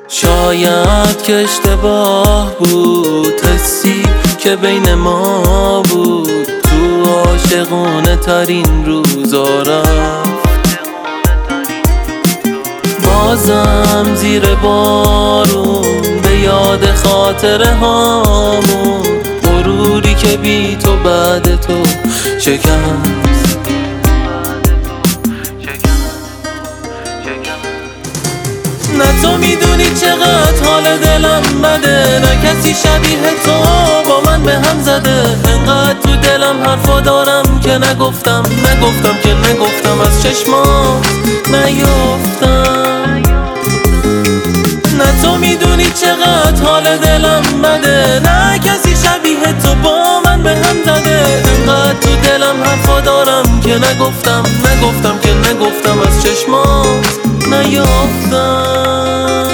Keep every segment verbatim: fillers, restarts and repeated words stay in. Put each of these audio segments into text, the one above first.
شاید که اشتباه بود، حسی که بین ما بود تو عاشقونه ترین روزا رفت. بازم زیر بارون به یاد خاطره هامون، غروری که بی تو بعد تو شکست. نه تو میدونی چقدر حال دلم بده، نه کسی شبیه تو با من به هم زده. انقدر تو دلم حرفا دارم که نگفتم، نگفتم که نگفتم از چشمات نیفتم. نه تو میدونی چقدر حال دلم بده، نه کسی شبیه تو با من به هم زده. انقدر تو دلم حرفا دارم که نگفتم، نگفتم که نگفتم از چشمات نیفتم.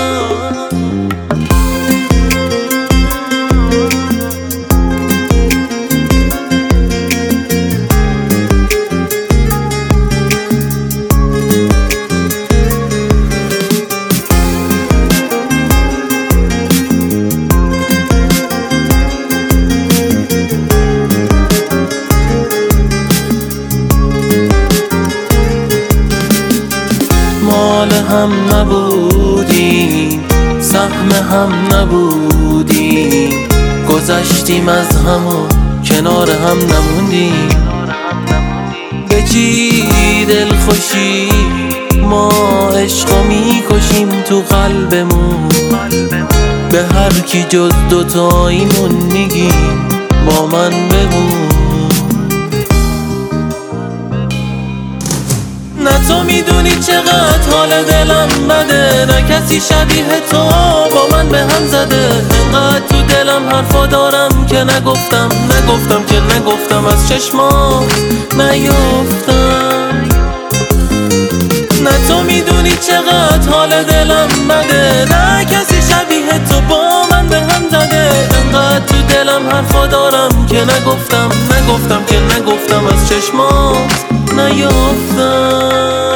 مال هم نبودیم، سهم هم نبودیم، گذشتیم از هم و کنار هم نموندیم. به چی دل خوشی ما عشقو میکشیم تو قلبمون، به هر کی جز دوتاییمون میگیم با من بمون. نه تو میدونی چقدر حال دلم بده، نه کسی شبیه تو با من به هم زده. انقدر تو دلم حرفا دارم که نگفتم، نگفتم که نگفتم از چشمات نیفتم. نه تو میدونی چقدر حال دلم بده، نه کسی شبیه تو با من به هم زده. انقدر تو دلم حرفا دارم که نگفتم، نگفتم که نگفتم از چشمات نیفتم.